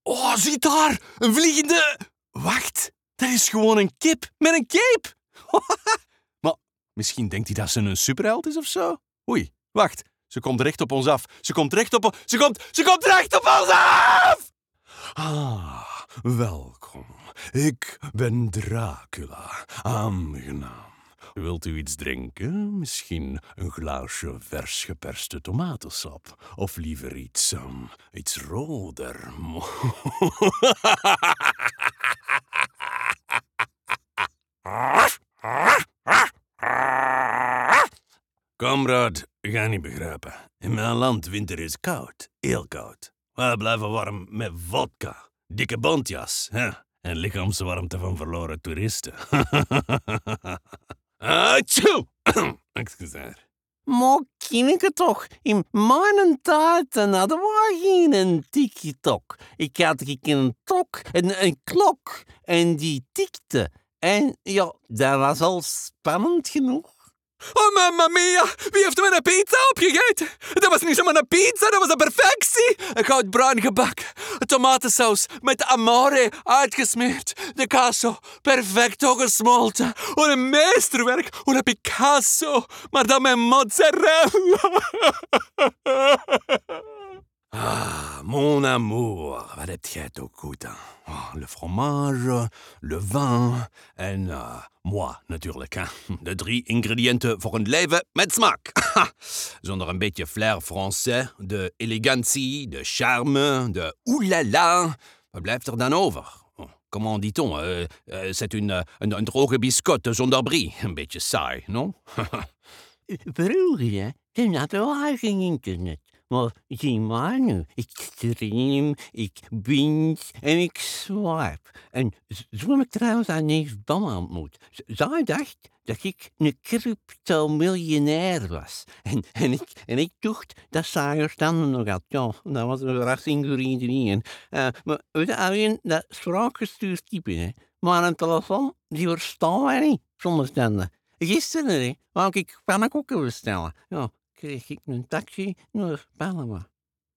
Oh, zie daar! Een vliegende... Wacht, dat is gewoon een kip met een cape. Maar misschien denkt hij dat ze een superheld is of zo? Oei, wacht. Ze komt recht op ons af. Ze komt recht op ons af! Ah, welkom. Ik ben Dracula. Aangenaam. Wilt u iets drinken? Misschien een glaasje vers geperste tomatensap? Of liever iets roder? Kameraad, ga niet begrijpen. In mijn land winter is koud. Heel koud. We blijven warm met vodka, dikke bontjas en lichaamswarmte van verloren toeristen. Atjoe! Excuseer. Maar kindje toch, in mijn tijd hadden we geen TikTok. Ik had een tok, een klok, en die tikte. En ja, dat was al spannend genoeg. Oh, mamma mia! Wie heeft me een pizza opgegeten? Dat was niet zomaar een pizza, dat was een perfectie! Een goudbruin gebak, tomatensaus met amore uitgesmeerd, de casso perfecto gesmolten. Wat een meesterwerk, wat een Picasso, maar dan met mozzarella. Ah, mon amour, wat heb jij toch goed aan? Oh, le fromage, le vin en moi natuurlijk. Hè. De 3 ingrediënten voor een leven met smaak. Zonder een beetje flair français, de elegantie, de charme, de oulala. Wat blijft er dan over? Oh, comment dit-on? C'est een droge biscotte zonder brie. Een beetje saai, non? Vroeger, toen hadden we geen internet. Maar zie maar nu, ik stream, ik binge en ik swipe. En zo heb ik trouwens aan neef Bam ontmoet. Zij dacht dat ik een crypto-miljonair was. En ik dacht dat zij er standen nog had. Ja, dat was een verrassing voor iedereen. Maar weet je, alleen dat spraakgestuurd type, hè. Maar een telefoon, die verstaan wij niet, zonder standen. Gisteren, hè, wou ik pannenkoeken bestellen. Ja, kreeg ik een taxi naar Panama.